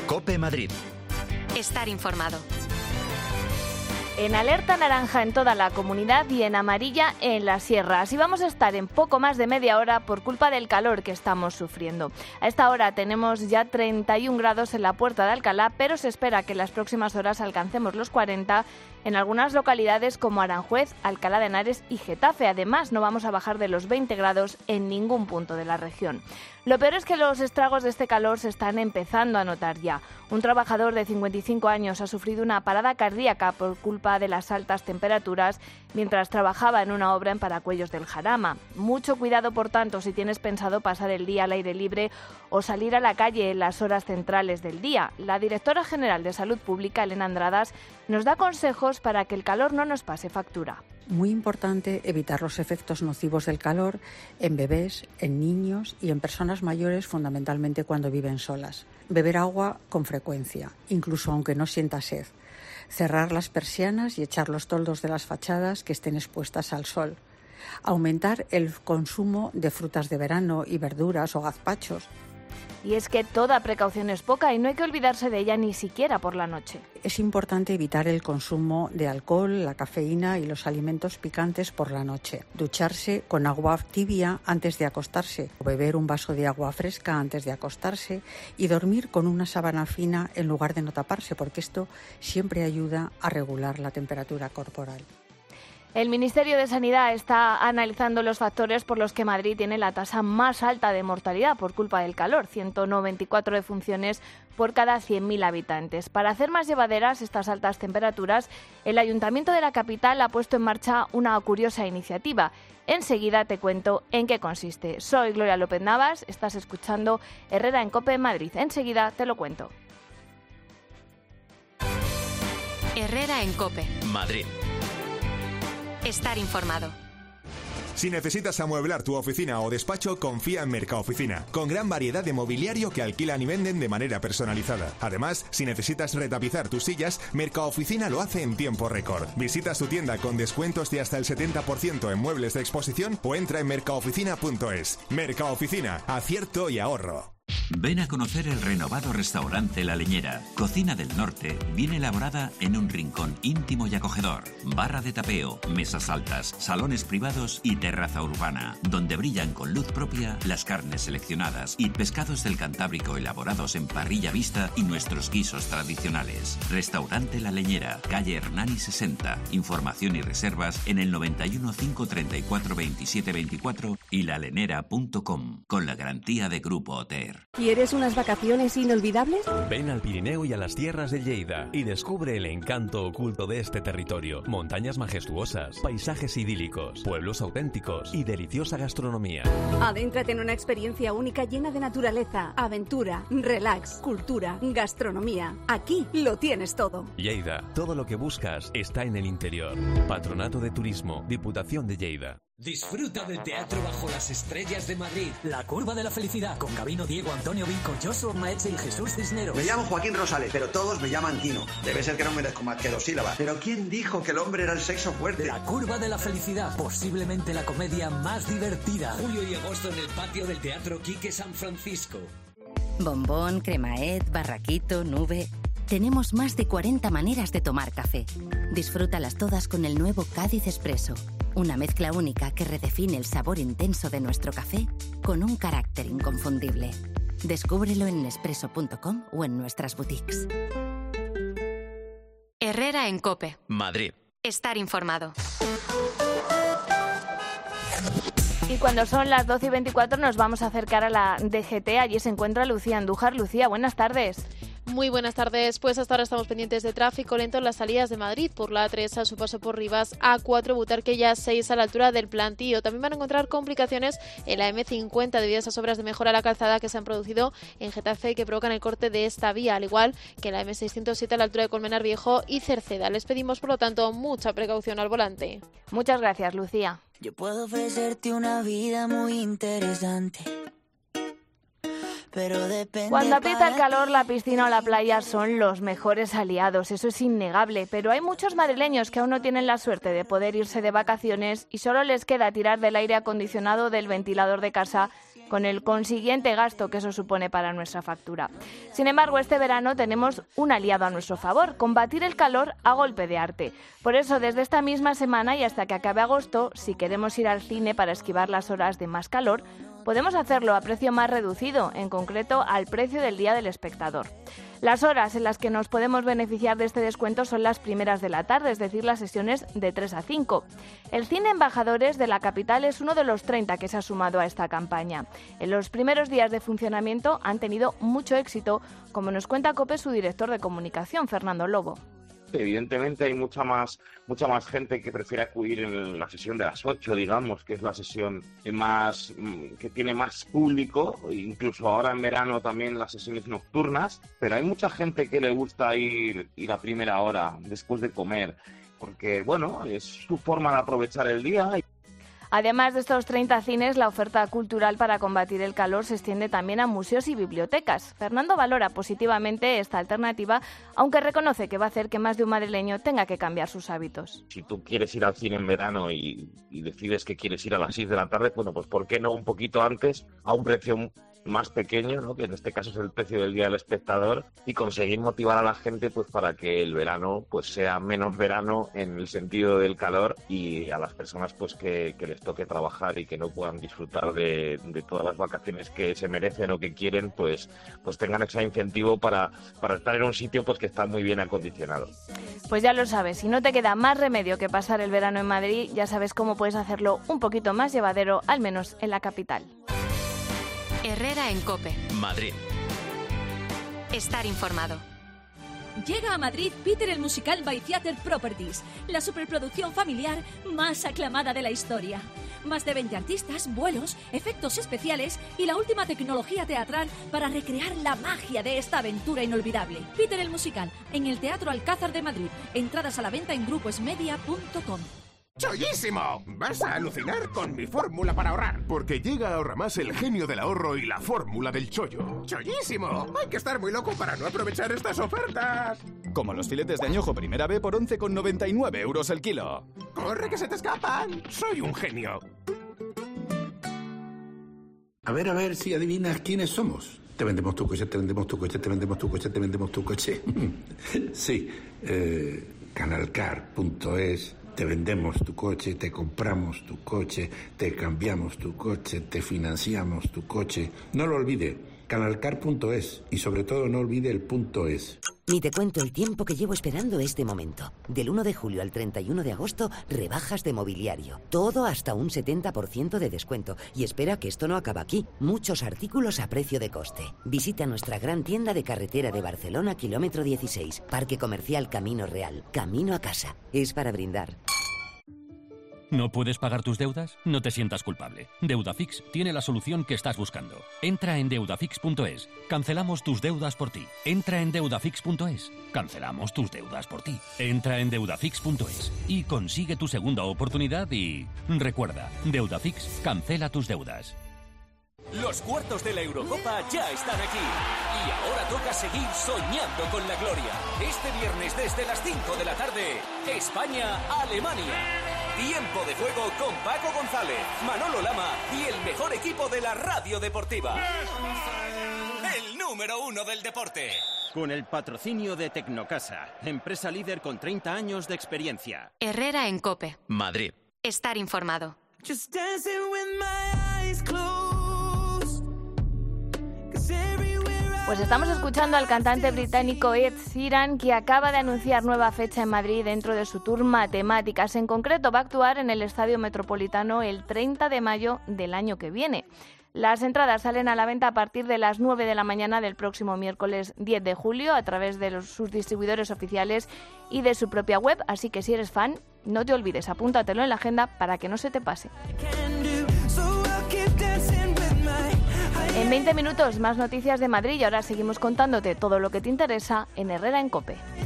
COPE Madrid. Estar informado. En alerta naranja en toda la comunidad y en amarilla en la sierra. Así vamos a estar en poco más de media hora por culpa del calor que estamos sufriendo. A esta hora tenemos ya 31 grados en la Puerta de Alcalá, pero se espera que en las próximas horas alcancemos los 40 en algunas localidades como Aranjuez, Alcalá de Henares y Getafe. Además, no vamos a bajar de los 20 grados en ningún punto de la región. Lo peor es que los estragos de este calor se están empezando a notar ya. Un trabajador de 55 años ha sufrido una parada cardíaca por culpa de las altas temperaturas mientras trabajaba en una obra en Paracuellos del Jarama. Mucho cuidado, por tanto, si tienes pensado pasar el día al aire libre o salir a la calle en las horas centrales del día. La directora general de Salud Pública, Elena Andradas, nos da consejos para que el calor no nos pase factura. Muy importante evitar los efectos nocivos del calor en bebés, en niños y en personas mayores, fundamentalmente cuando viven solas. Beber agua con frecuencia, incluso aunque no sienta sed. Cerrar las persianas y echar los toldos de las fachadas que estén expuestas al sol. Aumentar el consumo de frutas de verano y verduras o gazpachos. Y es que toda precaución es poca y no hay que olvidarse de ella ni siquiera por la noche. Es importante evitar el consumo de alcohol, la cafeína y los alimentos picantes por la noche. Ducharse con agua tibia antes de acostarse, o beber un vaso de agua fresca antes de acostarse y dormir con una sábana fina en lugar de no taparse, porque esto siempre ayuda a regular la temperatura corporal. El Ministerio de Sanidad está analizando los factores por los que Madrid tiene la tasa más alta de mortalidad por culpa del calor, 194 defunciones por cada 100.000 habitantes. Para hacer más llevaderas estas altas temperaturas, el Ayuntamiento de la capital ha puesto en marcha una curiosa iniciativa. Enseguida te cuento en qué consiste. Soy Gloria López Navas, estás escuchando Herrera en COPE Madrid. Enseguida te lo cuento. Herrera en COPE Madrid. Estar informado. Si necesitas amueblar tu oficina o despacho, confía en Mercaoficina, con gran variedad de mobiliario que alquilan y venden de manera personalizada. Además, si necesitas retapizar tus sillas, Mercaoficina lo hace en tiempo récord. Visita su tienda con descuentos de hasta el 70% en muebles de exposición o entra en mercaoficina.es. Mercaoficina, acierto y ahorro. Ven a conocer el renovado restaurante La Leñera. Cocina del norte, bien elaborada en un rincón íntimo y acogedor. Barra de tapeo, mesas altas, salones privados y terraza urbana, donde brillan con luz propia las carnes seleccionadas y pescados del Cantábrico elaborados en parrilla vista y nuestros guisos tradicionales. Restaurante La Leñera, calle Hernani 60. Información y reservas en el 91 534 27 24 y lalenera.com, con la garantía de Grupo Oter. ¿Quieres unas vacaciones inolvidables? Ven al Pirineo y a las tierras de Lleida y descubre el encanto oculto de este territorio. Montañas majestuosas, paisajes idílicos, pueblos auténticos y deliciosa gastronomía. Adéntrate en una experiencia única llena de naturaleza, aventura, relax, cultura, gastronomía. Aquí lo tienes todo. Lleida, todo lo que buscas está en el interior. Patronato de Turismo, Diputación de Lleida. Disfruta del teatro bajo las estrellas de Madrid. La Curva de la Felicidad, con Gabino, Diego, Antonio Vinco, Joshua Maetze y Jesús Cisneros. Me llamo Joaquín Rosales, pero todos me llaman Quino. Debe ser que no merezco más que 2 sílabas. Pero ¿quién dijo que el hombre era el sexo fuerte? La Curva de la Felicidad, posiblemente la comedia más divertida. Julio y agosto en el patio del Teatro Quique San Francisco. Bombón, cremaet, barraquito, nube. Tenemos más de 40 maneras de tomar café. Disfrútalas todas con el nuevo Cádiz Expreso. Una mezcla única que redefine el sabor intenso de nuestro café con un carácter inconfundible. Descúbrelo en nespresso.com o en nuestras boutiques. Herrera en COPE Madrid. Estar informado. Y cuando son las 12:24 nos vamos a acercar a la DGT. Allí se encuentra Lucía Andújar. Lucía, buenas tardes. Muy buenas tardes. Pues hasta ahora estamos pendientes de tráfico lento en las salidas de Madrid por la A3 a su paso por Rivas, A4 Butarque y A6 a la altura del Plantío. También van a encontrar complicaciones en la M50 debido a esas obras de mejora a la calzada que se han producido en Getafe y que provocan el corte de esta vía, al igual que en la M607 a la altura de Colmenar Viejo y Cerceda. Les pedimos, por lo tanto, mucha precaución al volante. Muchas gracias, Lucía. Yo puedo ofrecerte una vida muy interesante. Cuando aprieta el calor, la piscina o la playa son los mejores aliados, eso es innegable, pero hay muchos madrileños que aún no tienen la suerte de poder irse de vacaciones y solo les queda tirar del aire acondicionado del ventilador de casa con el consiguiente gasto que eso supone para nuestra factura. Sin embargo, este verano tenemos un aliado a nuestro favor: combatir el calor a golpe de arte. Por eso, desde esta misma semana y hasta que acabe agosto, si queremos ir al cine para esquivar las horas de más calor, podemos hacerlo a precio más reducido, en concreto al precio del día del espectador. Las horas en las que nos podemos beneficiar de este descuento son las primeras de la tarde, es decir, las sesiones de 3 a 5. El Cine Embajadores de la capital es uno de los 30 que se ha sumado a esta campaña. En los primeros días de funcionamiento han tenido mucho éxito, como nos cuenta COPE su director de comunicación, Fernando Lobo. Evidentemente hay mucha más gente que prefiere acudir en la sesión de las 8, digamos, que es la sesión que tiene más público, incluso ahora en verano también las sesiones nocturnas, pero hay mucha gente que le gusta ir a primera hora, después de comer, porque, bueno, es su forma de aprovechar el día. Además de estos 30 cines, la oferta cultural para combatir el calor se extiende también a museos y bibliotecas. Fernando valora positivamente esta alternativa, aunque reconoce que va a hacer que más de un madrileño tenga que cambiar sus hábitos. Si tú quieres ir al cine en verano y decides que quieres ir a las 6 de la tarde, bueno, pues ¿por qué no un poquito antes, a un precio más pequeño, ¿no?, que en este caso es el precio del día del espectador, y conseguir motivar a la gente pues para que el verano pues sea menos verano en el sentido del calor, y a las personas pues que les toque trabajar y que no puedan disfrutar de todas las vacaciones que se merecen o que quieren, pues tengan ese incentivo para estar en un sitio pues que está muy bien acondicionado. Pues ya lo sabes, si no te queda más remedio que pasar el verano en Madrid, ya sabes cómo puedes hacerlo un poquito más llevadero, al menos en la capital. Herrera en COPE. Madrid. Estar informado. Llega a Madrid Peter el Musical by Theatre Properties, la superproducción familiar más aclamada de la historia. Más de 20 artistas, vuelos, efectos especiales y la última tecnología teatral para recrear la magia de esta aventura inolvidable. Peter el Musical, en el Teatro Alcázar de Madrid. Entradas a la venta en gruposmedia.com. ¡Chollísimo! Vas a alucinar con mi fórmula para ahorrar. Porque llega a Ahorramás el genio del ahorro y la fórmula del chollo. ¡Chollísimo! Hay que estar muy loco para no aprovechar estas ofertas. Como los filetes de añojo primera B por 11,99 € el kilo. ¡Corre que se te escapan! ¡Soy un genio! A ver si adivinas quiénes somos. Te vendemos tu coche, te vendemos tu coche, te vendemos tu coche, te vendemos tu coche. Sí, canalcar.es. Te vendemos tu coche, te compramos tu coche, te cambiamos tu coche, te financiamos tu coche. No lo olvide, canalcar.es, y sobre todo no olvide el .es. Ni te cuento el tiempo que llevo esperando este momento. Del 1 de julio al 31 de agosto, rebajas de mobiliario. Todo hasta un 70% de descuento. Y espera que esto no acaba aquí. Muchos artículos a precio de coste. Visita nuestra gran tienda de carretera de Barcelona, kilómetro 16. Parque Comercial Camino Real. Camino a casa. Es para brindar. ¿No puedes pagar tus deudas? No te sientas culpable. Deudafix tiene la solución que estás buscando. Entra en deudafix.es. Cancelamos tus deudas por ti. Entra en deudafix.es. Cancelamos tus deudas por ti. Entra en deudafix.es y consigue tu segunda oportunidad y... Recuerda, Deudafix cancela tus deudas. Los cuartos de la Eurocopa ya están aquí. Y ahora toca seguir soñando con la gloria. Este viernes desde las 5 de la tarde, España-Alemania. Tiempo de juego con Paco González, Manolo Lama y el mejor equipo de la radio deportiva. El número 1 del deporte. Con el patrocinio de Tecnocasa, empresa líder con 30 años de experiencia. Herrera en COPE. Madrid. Estar informado. Pues estamos escuchando al cantante británico Ed Sheeran, que acaba de anunciar nueva fecha en Madrid dentro de su tour Matemáticas. En concreto, va a actuar en el Estadio Metropolitano el 30 de mayo del año que viene. Las entradas salen a la venta a partir de las 9 de la mañana del próximo miércoles 10 de julio a través de sus distribuidores oficiales y de su propia web. Así que si eres fan, no te olvides, apúntatelo en la agenda para que no se te pase. En 20 minutos, más noticias de Madrid y ahora seguimos contándote todo lo que te interesa en Herrera en COPE.